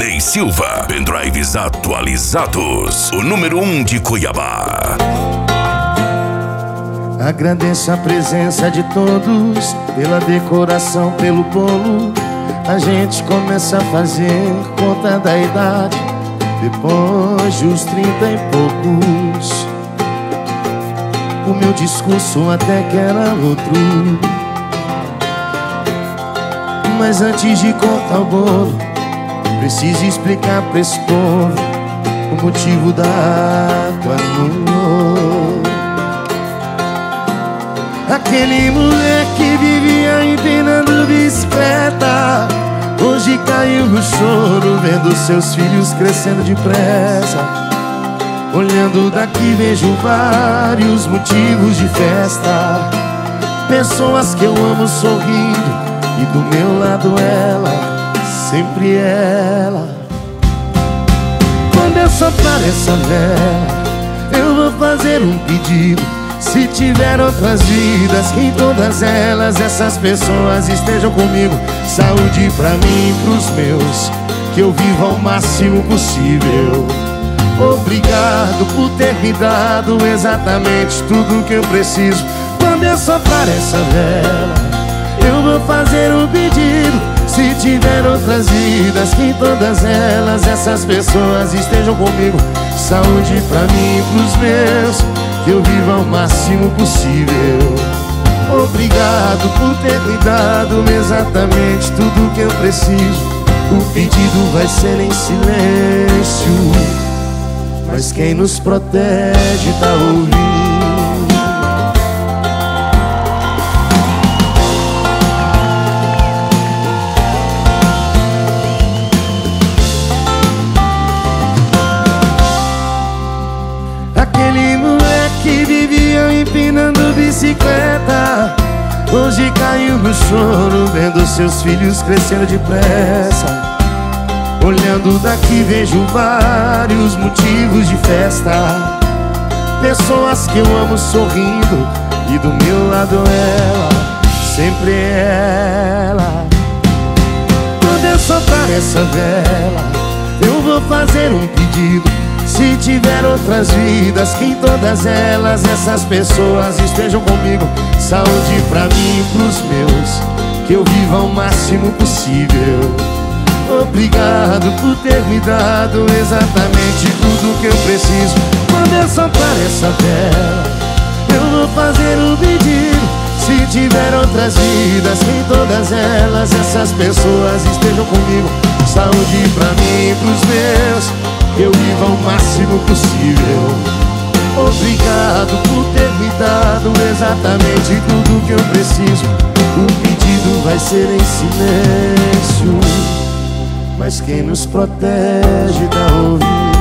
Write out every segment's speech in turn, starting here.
Ney Silva, pendrives atualizados, o número 1 de Cuiabá. Agradeço a presença de todos, pela decoração, pelo bolo. A gente começa a fazer conta da idade depois dos 30 e poucos. O meu discurso até que era outro, mas antes de cortar o bolo, preciso explicar pra esse povo o motivo da água no. Aquele moleque vivia empinando bicicleta, hoje caiu no choro vendo seus filhos crescendo depressa. Olhando daqui vejo vários motivos de festa, pessoas que eu amo sorrindo, e do meu lado ela, sempre ela. Quando eu soprar essa vela, eu vou fazer um pedido. Se tiver outras vidas, que em todas elas essas pessoas estejam comigo. Saúde pra mim e pros meus, que eu viva ao máximo possível. Obrigado por ter me dado exatamente tudo que eu preciso. Quando eu soprar essa vela, eu vou fazer um pedido. Se tiver outras vidas, que em todas elas essas pessoas estejam comigo. Saúde pra mim e pros meus, que eu viva ao máximo possível. Obrigado por ter me dado exatamente tudo que eu preciso. O pedido vai ser em silêncio, mas quem nos protege tá ouvindo. Aquele moleque vivia empinando bicicleta, hoje caiu no choro vendo seus filhos crescendo depressa. Olhando daqui vejo vários motivos de festa, pessoas que eu amo sorrindo, e do meu lado ela, sempre ela. Quando eu soprar essa vela, eu vou fazer um pedido. Se tiver outras vidas, que em todas elas essas pessoas estejam comigo. Saúde pra mim e pros meus, que eu viva ao máximo possível. Obrigado por ter me dado exatamente tudo que eu preciso. Quando eu soprar essa vela, eu vou fazer um pedido. Se tiver outras vidas, que em todas elas essas pessoas estejam comigo. Saúde pra mim e pros meus, que eu viva ao máximo possível. Obrigado por ter me dado exatamente tudo que eu preciso. O pedido vai ser em silêncio, mas quem nos protege tá ouvindo.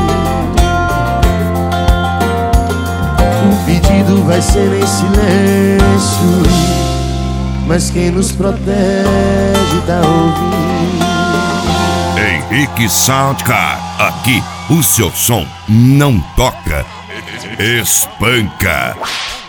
O pedido vai ser em silêncio, mas quem nos protege tá ouvindo. Henrique Soundcar, aqui o seu som não toca, espanca.